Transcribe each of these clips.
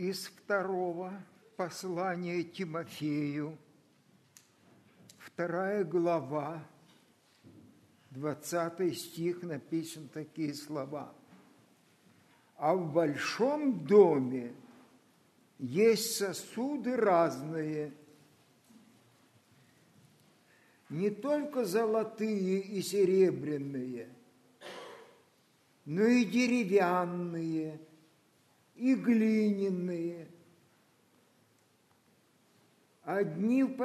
Из второго послания Тимофею, 2 глава, 20 стих, написаны такие слова. «А в большом доме есть сосуды разные, не только золотые и серебряные, но и деревянные, и глиняные. Одни в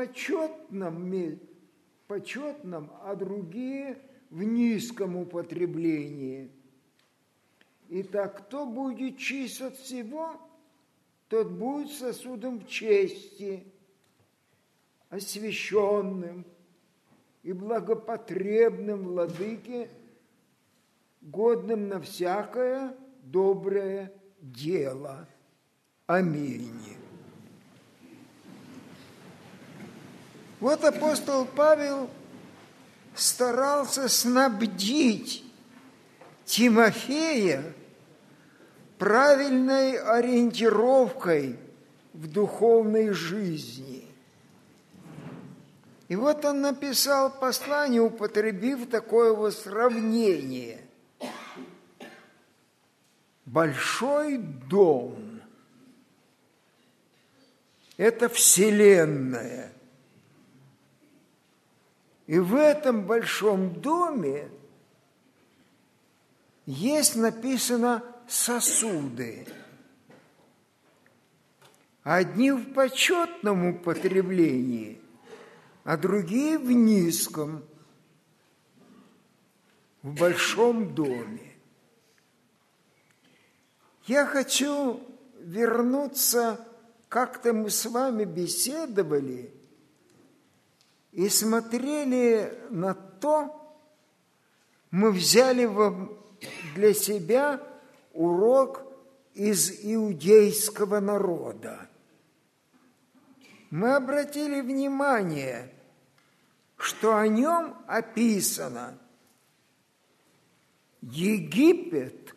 почетном, а другие в низком употреблении. Итак, кто будет чист от всего, тот будет сосудом в чести, освященным и благопотребным владыке, годным на всякое доброе дело. Аминь». Вот апостол Павел старался снабдить Тимофея правильной ориентировкой в духовной жизни. И вот он написал послание, употребив такое вот сравнение. Большой дом – это вселенная. И в этом большом доме есть написано сосуды. Одни в почетном употреблении, а другие в низком, в большом доме. Я хочу вернуться, как-то мы с вами беседовали и смотрели на то, мы взяли для себя урок из иудейского народа. Мы обратили внимание, что о нем описано Египет,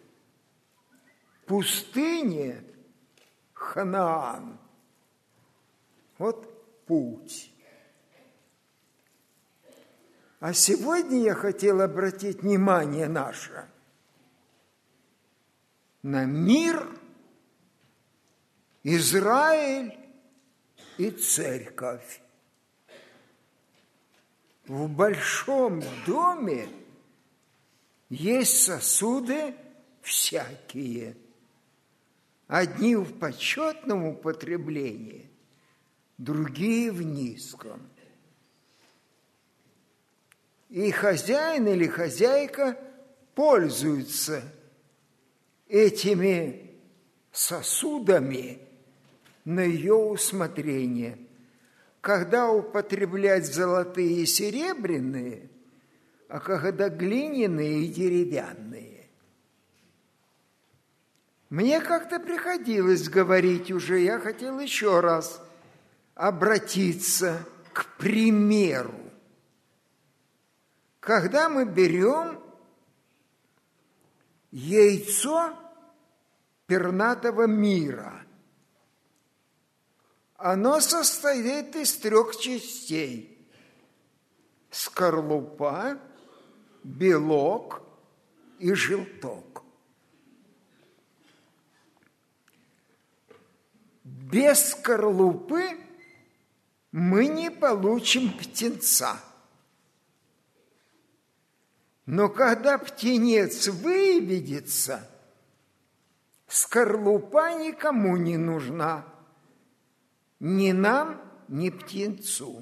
пустыня, Ханаан. Вот путь. А сегодня я хотел обратить внимание наше на мир, Израиль и церковь. В большом доме есть сосуды всякие. Одни в почетном употреблении, другие в низком. И хозяин или хозяйка пользуются этими сосудами на ее усмотрение. Когда употреблять золотые и серебряные, а когда глиняные и деревянные. Мне как-то приходилось говорить уже, я хотел еще раз обратиться к примеру. Когда мы берем яйцо пернатого мира, оно состоит из 3 частей: скорлупа, белок и желток. Без скорлупы мы не получим птенца. Но когда птенец выведется, скорлупа никому не нужна, ни нам, ни птенцу.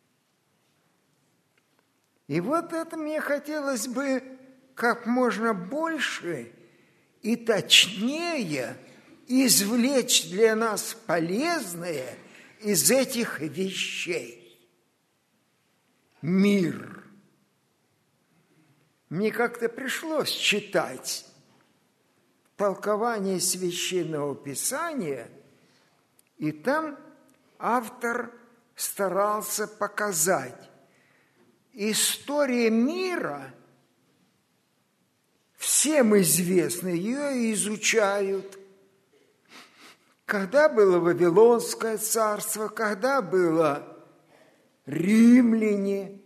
И вот это мне хотелось бы как можно больше и точнее извлечь для нас полезное из этих вещей. Мир. Мне как-то пришлось читать толкование Священного Писания, и там автор старался показать, история мира всем известна, ее изучают, Когда было Вавилонское царство, когда было римляне,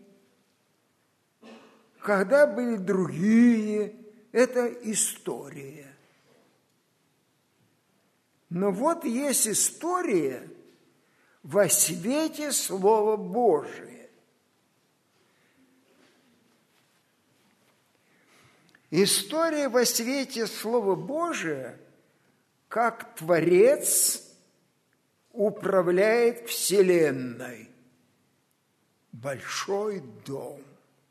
когда были другие, это история. Но вот есть история во свете Слова Божия. История во свете Слова Божия, как Творец управляет Вселенной. Большой дом.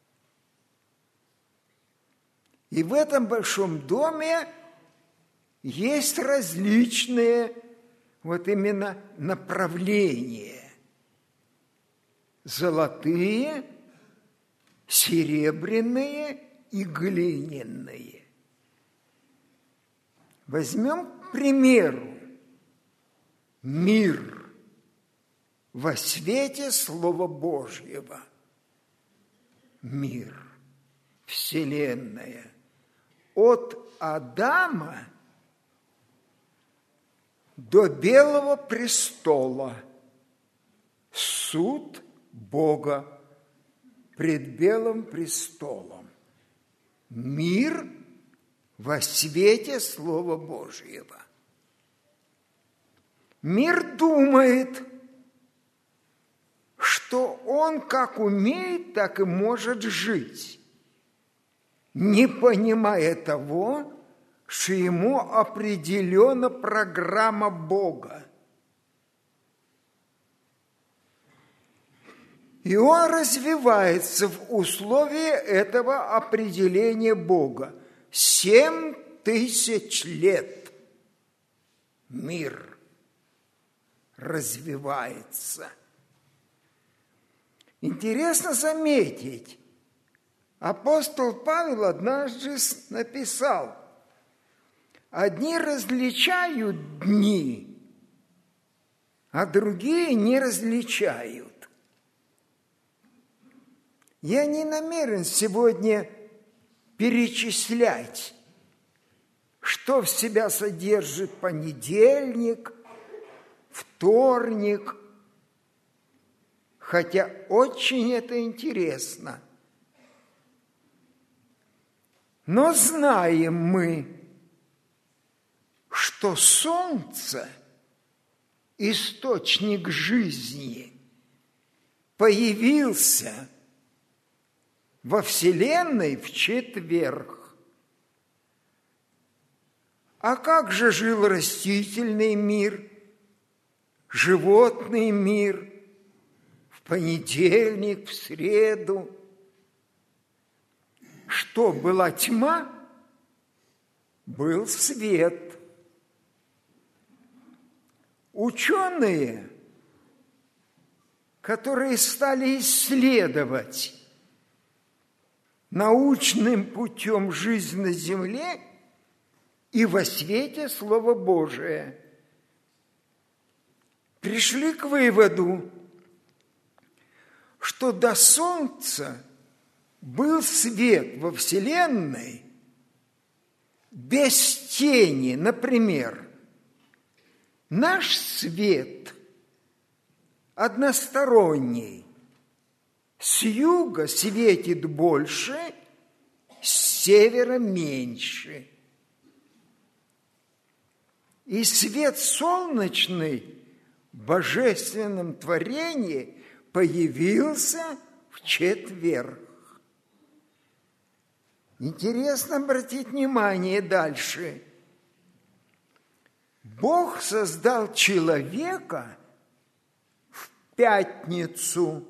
И в этом большом доме есть различные вот именно направления. Золотые, серебряные и глиняные. Возьмем, к примеру, мир во свете Слова Божьего. Мир, Вселенная. От Адама до Белого престола суд Бога пред Белым престолом. Мир во свете Слова Божьего. Мир думает, что он как умеет, так и может жить, не понимая того, что ему определена программа Бога. И он развивается в условии этого определения Бога. 7000 лет мир развивается. Интересно заметить, апостол Павел однажды написал: одни различают дни, а другие не различают. Я не намерен сегодня перечислять, что в себя содержит понедельник, вторник, хотя очень это интересно. Но знаем мы, что солнце, источник жизни, появился во Вселенной в четверг. А как же жил растительный мир, животный мир в понедельник, в среду? Что, была тьма? Был свет. Ученые, которые стали исследовать научным путем жизнь на земле и во свете Слова Божия, пришли к выводу, что до Солнца был свет во Вселенной без тени. Например, наш свет односторонний. С юга светит больше, с севера меньше. И свет солнечный в божественном творении появился в четверг. Интересно обратить внимание дальше. Бог создал человека в пятницу,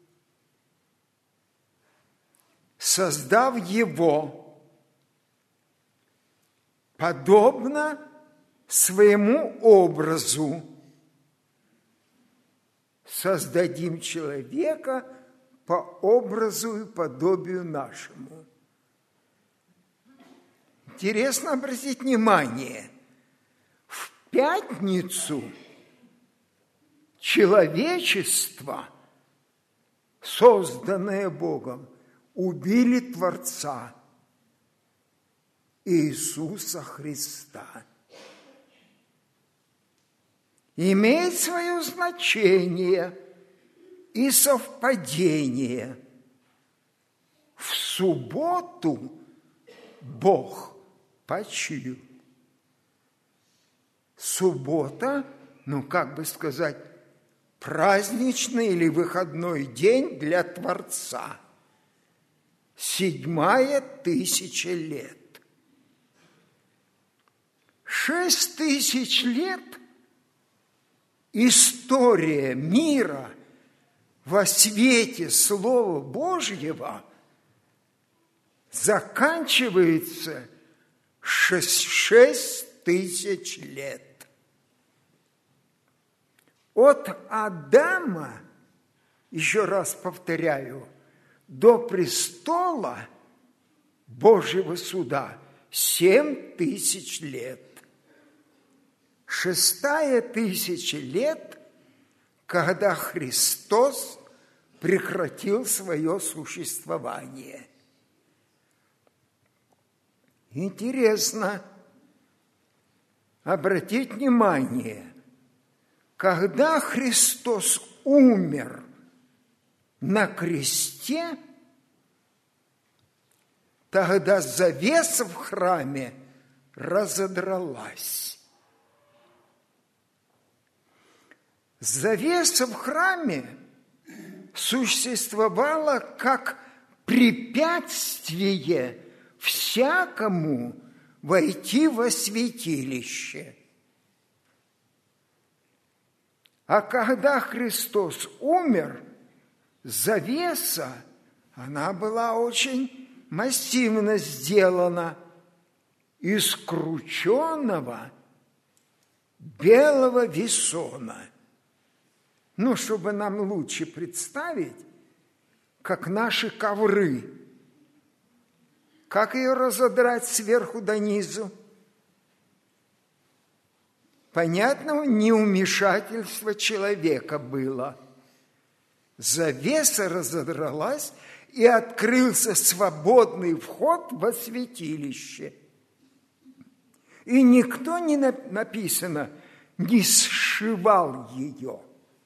создав его подобно своему образу. Создадим человека по образу и подобию нашему. Интересно обратить внимание, в пятницу человечество, созданное Богом, убили Творца Иисуса Христа. имеет свое значение и совпадение. В субботу Бог почил. Суббота, как бы сказать, праздничный или выходной день для Творца. 7-я тысяча лет. 6000 лет история мира во свете Слова Божьего заканчивается 6000 лет. От Адама, еще раз повторяю, до престола Божьего суда 7000 лет. 6-я тысяча лет, когда Христос прекратил свое существование. Интересно обратить внимание, когда Христос умер на кресте, тогда завеса в храме разодралась. Завеса в храме существовала как препятствие всякому войти во святилище. А когда Христос умер, завеса, она была очень массивно сделана из крученого белого весона. Чтобы нам лучше представить, как наши ковры. Как ее разодрать сверху донизу? Понятного невмешательства человека было. Завеса разодралась, и открылся свободный вход во святилище. И никто, не написано, не сшивал ее.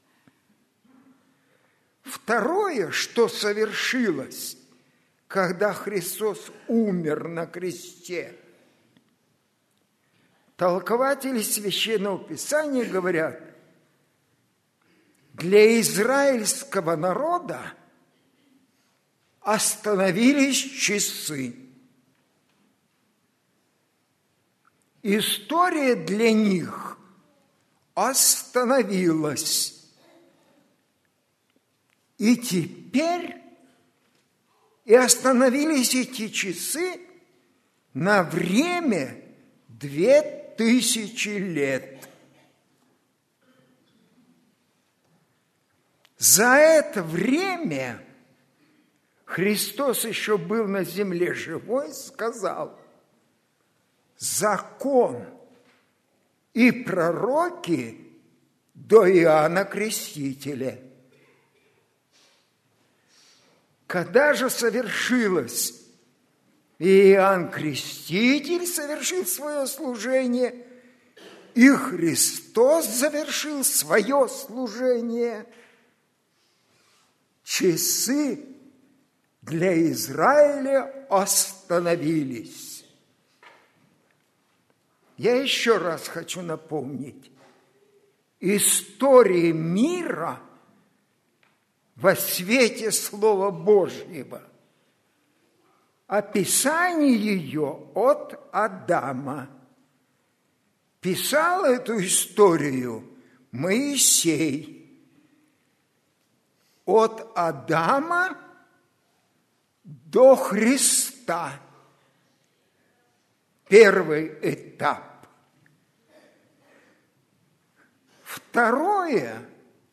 Второе, что совершилось, когда Христос умер на кресте, толкователи Священного Писания говорят, для израильского народа остановились часы. История для них остановилась. И теперь и остановились эти часы на время 2000 лет. За это время Христос еще был на земле живой, сказал: закон и пророки до Иоанна Крестителя. Когда же совершилось, Иоанн Креститель совершил свое служение, и Христос завершил свое служение, часы для Израиля остановились. Я еще раз хочу напомнить, история мира во свете Слова Божьего, описание ее от Адама. Писал эту историю Моисей. От Адама до Христа. Первый этап. Второе.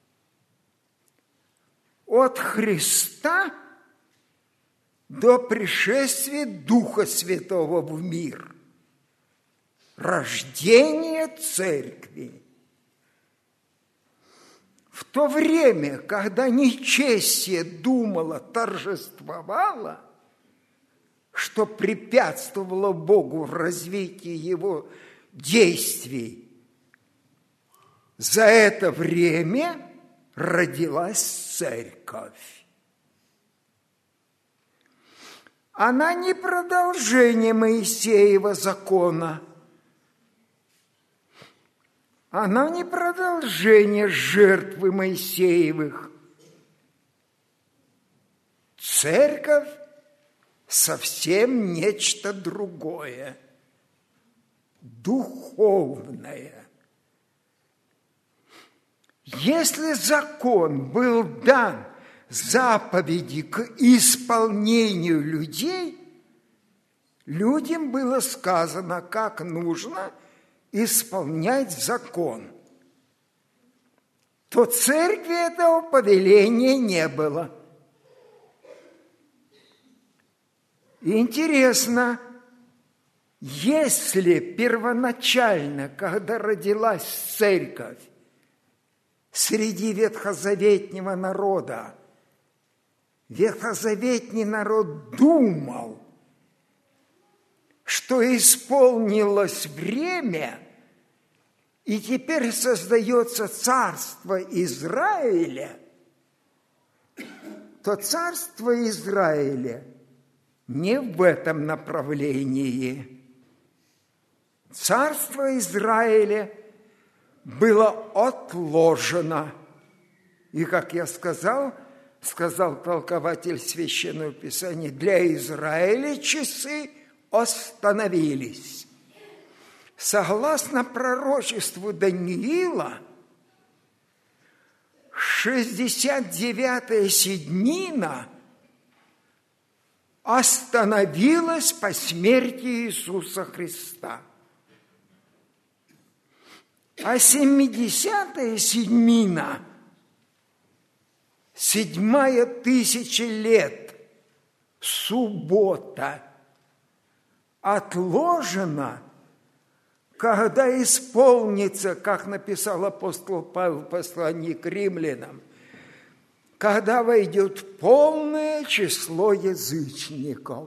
От Христа до пришествия Духа Святого в мир. Рождение Церкви. В то время, когда нечестие думало, торжествовало, что препятствовало Богу в развитии его действий, за это время родилась церковь. Она не продолжение Моисеева закона. Она не продолжение жертвы Моисеевых. Церковь совсем нечто другое, духовное. Если закон был дан заповеди к исполнению людей, людям было сказано, как нужно исполнять закон, то церкви этого повеления не было. И интересно, если первоначально, когда родилась церковь среди ветхозаветнего народа, ветхозаветний народ думал, что исполнилось время, и теперь создается царство Израиля, то царство Израиля не в этом направлении. Царство Израиля было отложено. И, как я сказал толкователь Священного Писания, для Израиля часы остановились. Согласно пророчеству Даниила, 69-я седьмина остановилась по смерти Иисуса Христа. А 70-я седьмина, 7-я тысяча лет, суббота, отложена, когда исполнится, как написал апостол Павел в послании к римлянам, когда войдет полное число язычников.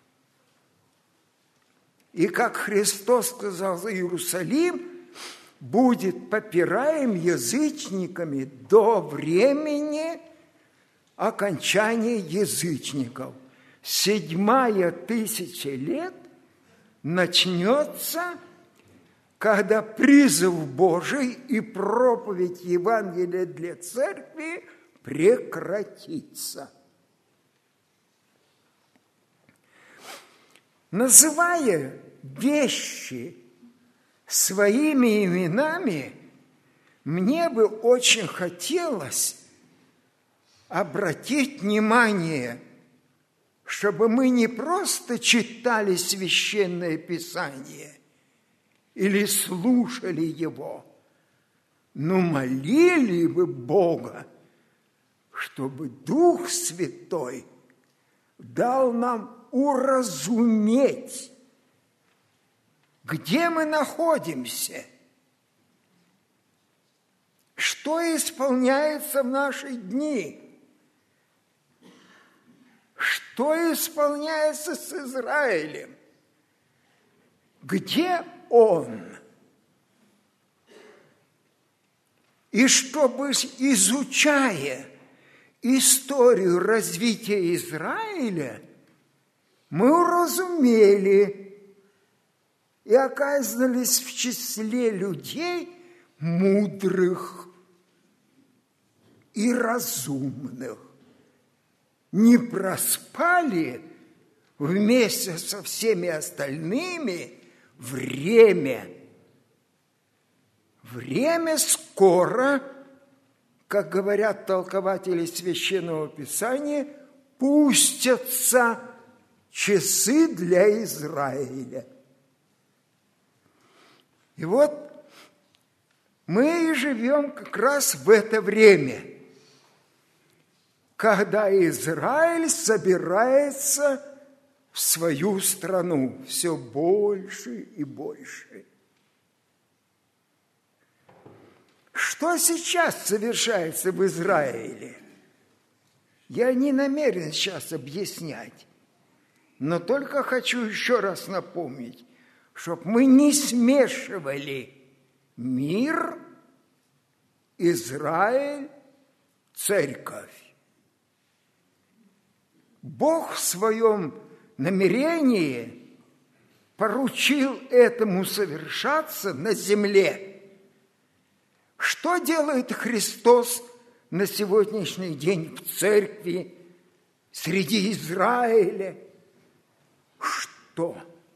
И как Христос сказал, Иерусалим будет попираем язычниками до времени окончания язычников. 7-я тысяча лет начнется, когда призыв Божий и проповедь Евангелия для церкви прекратится. Называя вещи своими именами, мне бы очень хотелось обратить внимание, чтобы мы не просто читали Священное Писание или слушали его, но молили бы Бога, чтобы Дух Святой дал нам уразуметь, где мы находимся, что исполняется в наши дни, что исполняется с Израилем, где он. И чтобы, изучая историю развития Израиля, мы уразумели и оказались в числе людей мудрых и разумных. Не проспали вместе со всеми остальными время. Время скоро, как говорят толкователи Священного Писания, пустятся часы для Израиля. И вот мы и живем как раз в это время, когда Израиль собирается в свою страну все больше и больше. Что сейчас совершается в Израиле? Я не намерен сейчас объяснять, но только хочу еще раз напомнить, чтобы мы не смешивали мир Израиль – церковь. Бог в своем намерении поручил этому совершаться на земле. Что делает Христос на сегодняшний день в церкви, среди Израиля? Что?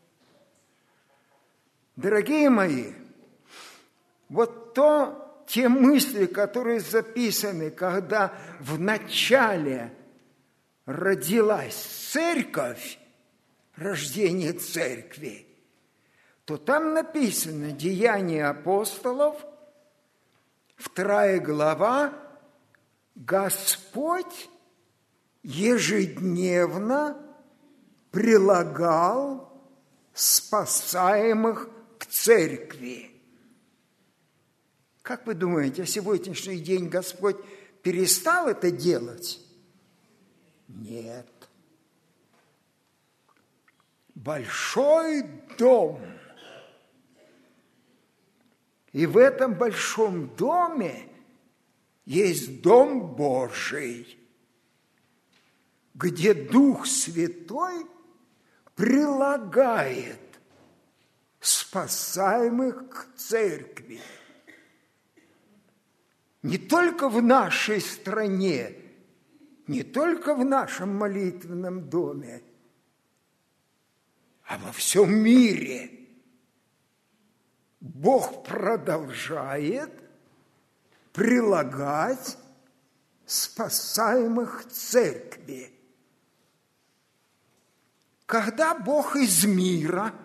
Дорогие мои, вот те мысли, которые записаны, когда в начале родилась церковь, рождение церкви, то там написано «Деяния апостолов», 2 глава, Господь ежедневно прилагал спасаемых к церкви. Как вы думаете, а сегодняшний день Господь перестал это делать? Нет. Большой дом. И в этом большом доме есть Дом Божий, где Дух Святой прилагает спасаемых к церкви. Не только в нашей стране, не только в нашем молитвенном доме, а во всем мире. Бог продолжает прилагать спасаемых к церкви. Когда Бог из мира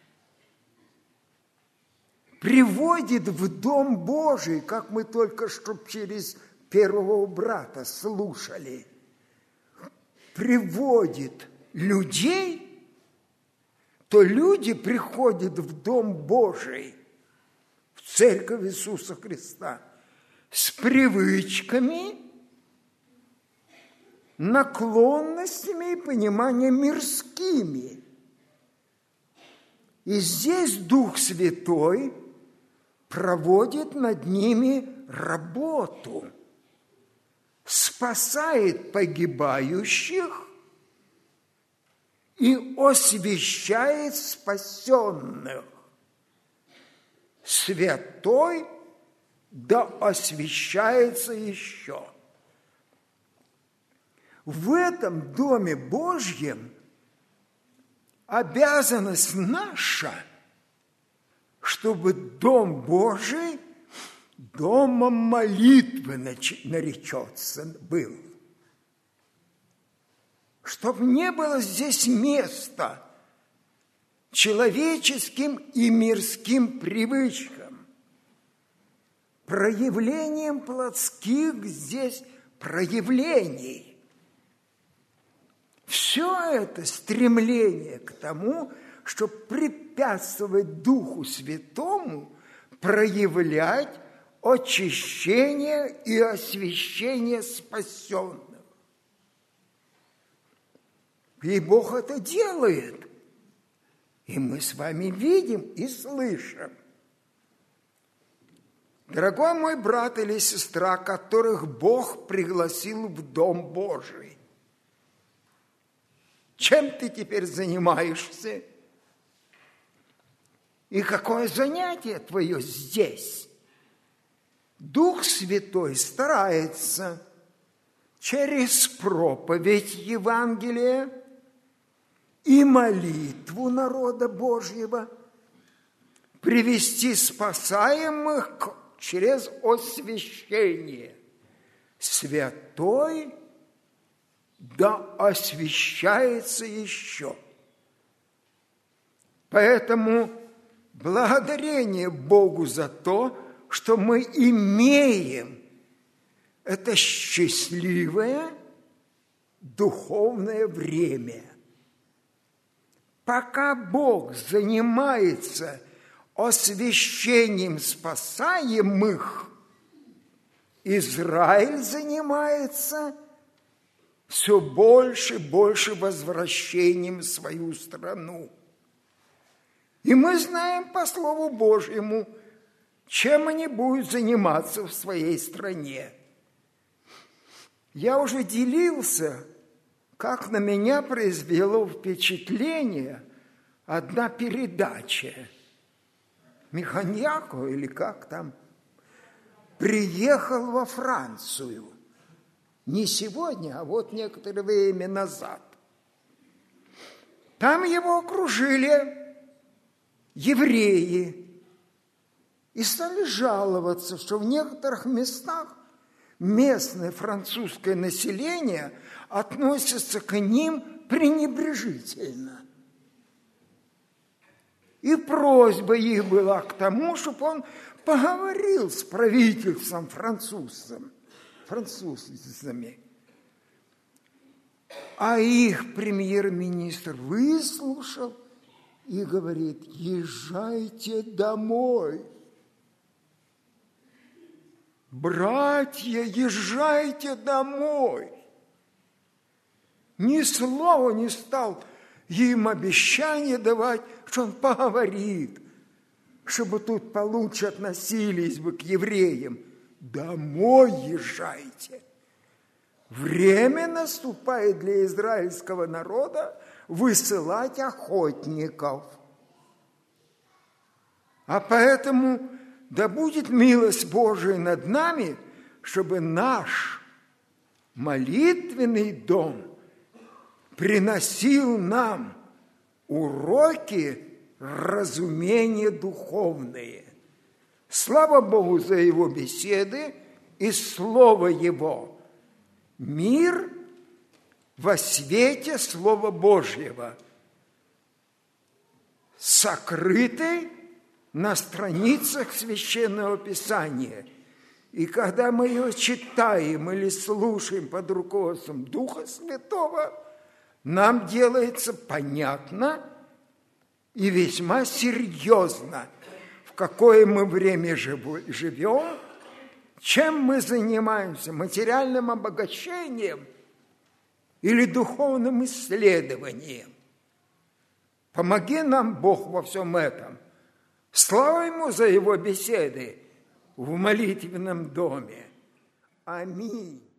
приводит в Дом Божий, как мы только что через первого брата слушали, приводит людей, то люди приходят в Дом Божий, в Церковь Иисуса Христа, с привычками, наклонностями и пониманием мирскими. И здесь Дух Святой проводит над ними работу, спасает погибающих и освящает спасенных. Святой да освящается еще. В этом Доме Божьем обязанность наша, чтобы Дом Божий домом молитвы наречется был. Чтобы не было здесь места человеческим и мирским привычкам, проявлением плотских здесь проявлений. Все это стремление к тому, чтобы препятствовать Духу Святому проявлять очищение и освящение спасенных. И Бог это делает. И мы с вами видим и слышим. Дорогой мой брат или сестра, которых Бог пригласил в Дом Божий, чем ты теперь занимаешься? И какое занятие твое здесь? Дух Святой старается через проповедь Евангелия и молитву народа Божьего привести спасаемых через освящение. Святой да освящается еще. Поэтому благодарение Богу за то, что мы имеем это счастливое духовное время. Пока Бог занимается освящением спасаемых, Израиль занимается все больше и больше возвращением в свою страну. И мы знаем по Слову Божьему, чем они будут заниматься в своей стране. Я уже делился, как на меня произвело впечатление одна передача. Миханьяко, или как там, приехал во Францию. Не сегодня, а вот некоторое время назад. Там его окружили евреи и стали жаловаться, что в некоторых местах местное французское население относится к ним пренебрежительно. И просьба их была к тому, чтобы он поговорил с правительством французами. А их премьер-министр выслушал и говорит: езжайте домой. Братья, езжайте домой. Ни слова не стал им обещание давать, что он поговорит, чтобы тут получше относились бы к евреям. Домой езжайте. Время наступает для израильского народа высылать охотников. А поэтому да будет милость Божия над нами, чтобы наш молитвенный дом приносил нам уроки разумения духовные. Слава Богу за его беседы и слово его. Мир во свете Слова Божьего, сокрытый на страницах Священного Писания. И когда мы ее читаем или слушаем под руководством Духа Святого, нам делается понятно и весьма серьезно, в какое мы время живем, чем мы занимаемся, материальным обогащением или духовным исследованием. Помоги нам, Бог, во всем этом. Слава Ему за Его беседы в молитвенном доме. Аминь.